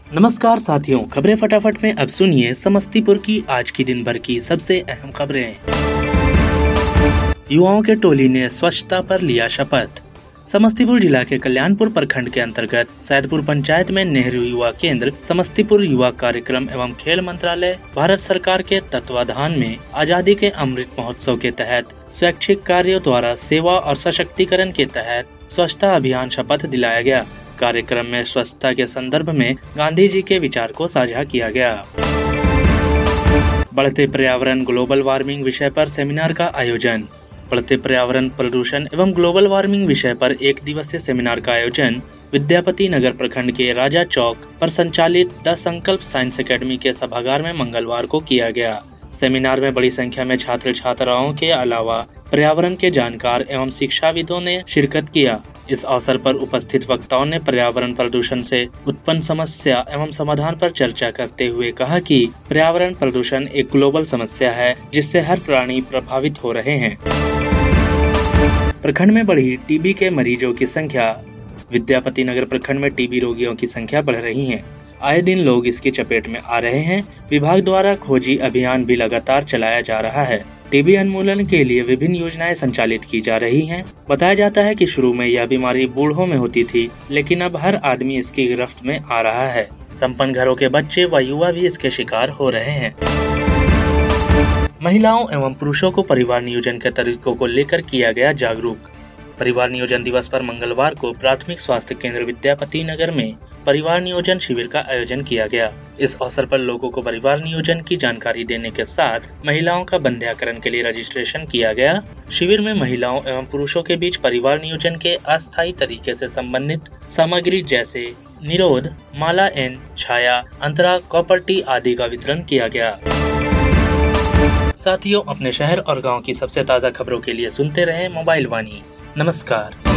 नमस्कार साथियों, खबरें फटाफट में अब सुनिए समस्तीपुर की आज की दिन भर की सबसे अहम खबरें। युवाओं के टोली ने स्वच्छता पर लिया शपथ। समस्तीपुर जिला के कल्याणपुर प्रखंड के अंतर्गत सैदपुर पंचायत में नेहरू युवा केंद्र, समस्तीपुर युवा कार्यक्रम एवं खेल मंत्रालय, भारत सरकार के तत्वाधान में आजादी के अमृत महोत्सव के तहत स्वैच्छिक कार्यों द्वारा सेवा और सशक्तिकरण के तहत स्वच्छता अभियान शपथ दिलाया गया। कार्यक्रम में स्वच्छता के संदर्भ में गांधी जी के विचार को साझा किया गया। बढ़ते पर्यावरण ग्लोबल वार्मिंग विषय पर सेमिनार का आयोजन। बढ़ते पर्यावरण प्रदूषण एवं ग्लोबल वार्मिंग विषय पर 1 दिवसीय सेमिनार का आयोजन विद्यापति नगर प्रखंड के राजा चौक पर संचालित द संकल्प साइंस एकेडमी के सभागार में मंगलवार को किया गया। सेमिनार में बड़ी संख्या में छात्र छात्राओं के अलावा पर्यावरण के जानकार एवं शिक्षाविदों ने शिरकत किया। इस अवसर पर उपस्थित वक्ताओं ने पर्यावरण प्रदूषण से उत्पन्न समस्या एवं समाधान पर चर्चा करते हुए कहा कि पर्यावरण प्रदूषण एक ग्लोबल समस्या है जिससे हर प्राणी प्रभावित हो रहे हैं। प्रखंड में बढ़ी टीबी के मरीजों की संख्या। विद्यापति नगर प्रखंड में टीबी रोगियों की संख्या बढ़ रही है। आए दिन लोग इसकी चपेट में आ रहे हैं। विभाग द्वारा खोजी अभियान भी लगातार चलाया जा रहा है। टीबी उन्मूलन के लिए विभिन्न योजनाएं संचालित की जा रही हैं। बताया जाता है कि शुरू में यह बीमारी बूढ़ों में होती थी, लेकिन अब हर आदमी इसकी गिरफ्त में आ रहा है। संपन्न घरों के बच्चे व युवा भी इसके शिकार हो रहे हैं। महिलाओं एवं पुरुषों को परिवार नियोजन के तरीकों को लेकर किया गया जागरूक। परिवार नियोजन दिवस पर मंगलवार को प्राथमिक स्वास्थ्य केंद्र विद्यापति नगर में परिवार नियोजन शिविर का आयोजन किया गया। इस अवसर पर लोगों को परिवार नियोजन की जानकारी देने के साथ महिलाओं का बंध्याकरण के लिए रजिस्ट्रेशन किया गया। शिविर में महिलाओं एवं पुरुषों के बीच परिवार नियोजन के अस्थायी तरीके से संबंधित सामग्री जैसे निरोध, माला एन, छाया, अंतरा, कॉपर्टी आदि का वितरण किया गया। साथियों, अपने शहर और गाँव की सबसे ताज़ा खबरों के लिए सुनते रहें मोबाइल वाणी। नमस्कार।